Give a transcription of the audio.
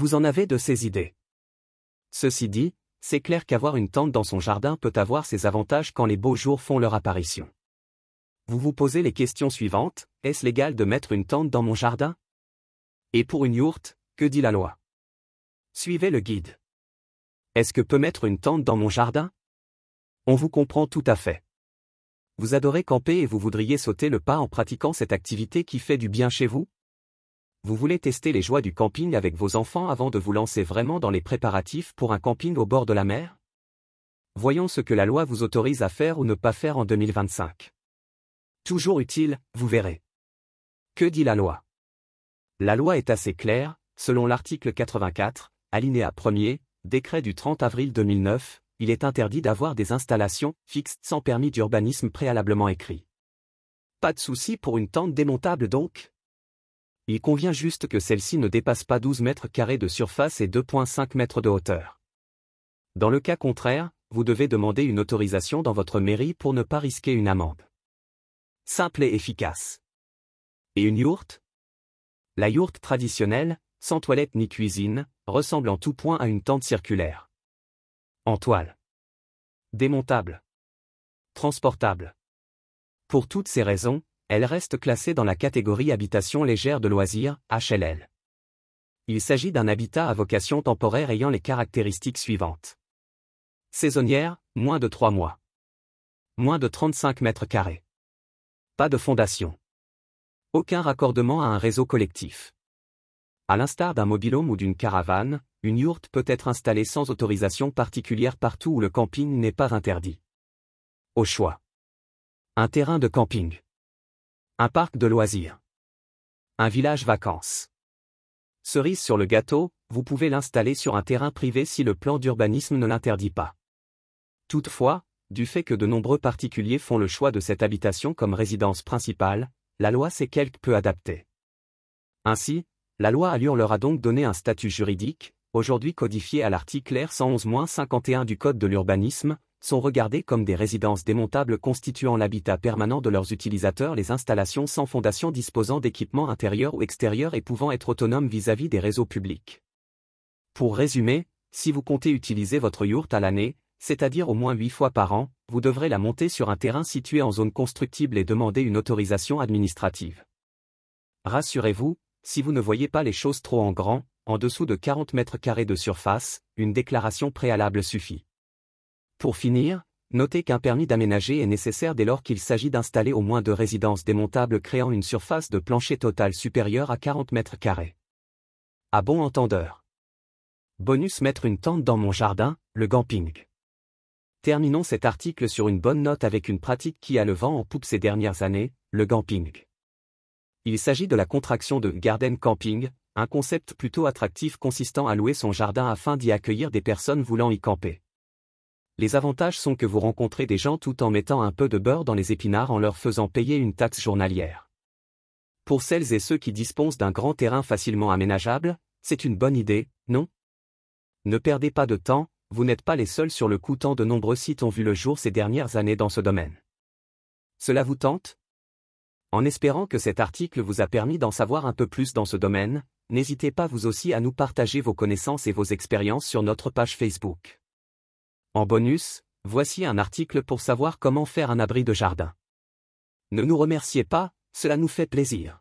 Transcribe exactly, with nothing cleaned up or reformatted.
Vous en avez de ces idées. Ceci dit, c'est clair qu'avoir une tente dans son jardin peut avoir ses avantages quand les beaux jours font leur apparition. Vous vous posez les questions suivantes: est-ce légal de mettre une tente dans mon jardin? Et pour une yourte, que dit la loi? Suivez le guide. Est-ce que peut mettre une tente dans mon jardin? On vous comprend tout à fait. Vous adorez camper et vous voudriez sauter le pas en pratiquant cette activité qui fait du bien chez vous? Vous voulez tester les joies du camping avec vos enfants avant de vous lancer vraiment dans les préparatifs pour un camping au bord de la mer? Voyons ce que la loi vous autorise à faire ou ne pas faire en deux mille vingt-cinq. Toujours utile, vous verrez. Que dit la loi? La loi est assez claire, selon l'article quatre-vingt-quatre, alinéa premier, décret du trente avril deux mille neuf, il est interdit d'avoir des installations fixes sans permis d'urbanisme préalablement écrit. Pas de souci pour une tente démontable donc? Il convient juste que celle-ci ne dépasse pas douze mètres carrés de surface et deux virgule cinq mètres de hauteur. Dans le cas contraire, vous devez demander une autorisation dans votre mairie pour ne pas risquer une amende. Simple et efficace. Et une yourte? La yourte traditionnelle, sans toilette ni cuisine, ressemble en tout point à une tente circulaire. En toile. Démontable. Transportable. Pour toutes ces raisons, elle reste classée dans la catégorie habitation légère de loisirs, H L L. Il s'agit d'un habitat à vocation temporaire ayant les caractéristiques suivantes. Saisonnière, moins de trois mois. Moins de trente-cinq mètres carrés. Pas de fondation. Aucun raccordement à un réseau collectif. À l'instar d'un mobil-home ou d'une caravane, une yourte peut être installée sans autorisation particulière partout où le camping n'est pas interdit. Au choix. Un terrain de camping. Un parc de loisirs. Un village vacances. Cerise sur le gâteau, vous pouvez l'installer sur un terrain privé si le plan d'urbanisme ne l'interdit pas. Toutefois, du fait que de nombreux particuliers font le choix de cette habitation comme résidence principale, la loi s'est quelque peu adaptée. Ainsi, la loi Allure leur a donc donné un statut juridique, aujourd'hui codifié à l'article R cent onze cinquante et un du Code de l'urbanisme, sont regardées comme des résidences démontables constituant l'habitat permanent de leurs utilisateurs, les installations sans fondation disposant d'équipements intérieurs ou extérieurs et pouvant être autonomes vis-à-vis des réseaux publics. Pour résumer, si vous comptez utiliser votre yourte à l'année, c'est-à-dire au moins huit fois par an, vous devrez la monter sur un terrain situé en zone constructible et demander une autorisation administrative. Rassurez-vous, si vous ne voyez pas les choses trop en grand, en dessous de quarante mètres carrés de surface, une déclaration préalable suffit. Pour finir, notez qu'un permis d'aménager est nécessaire dès lors qu'il s'agit d'installer au moins deux résidences démontables créant une surface de plancher totale supérieure à quarante mètres carrés. À bon entendeur. Bonus: mettre une tente dans mon jardin, le camping. Terminons cet article sur une bonne note avec une pratique qui a le vent en poupe ces dernières années, le camping. Il s'agit de la contraction de garden camping, un concept plutôt attractif consistant à louer son jardin afin d'y accueillir des personnes voulant y camper. Les avantages sont que vous rencontrez des gens tout en mettant un peu de beurre dans les épinards en leur faisant payer une taxe journalière. Pour celles et ceux qui disposent d'un grand terrain facilement aménageable, c'est une bonne idée, non? Ne perdez pas de temps, vous n'êtes pas les seuls sur le coup tant de nombreux sites ont vu le jour ces dernières années dans ce domaine. Cela vous tente? En espérant que cet article vous a permis d'en savoir un peu plus dans ce domaine, n'hésitez pas vous aussi à nous partager vos connaissances et vos expériences sur notre page Facebook. En bonus, voici un article pour savoir comment faire un abri de jardin. Ne nous remerciez pas, cela nous fait plaisir.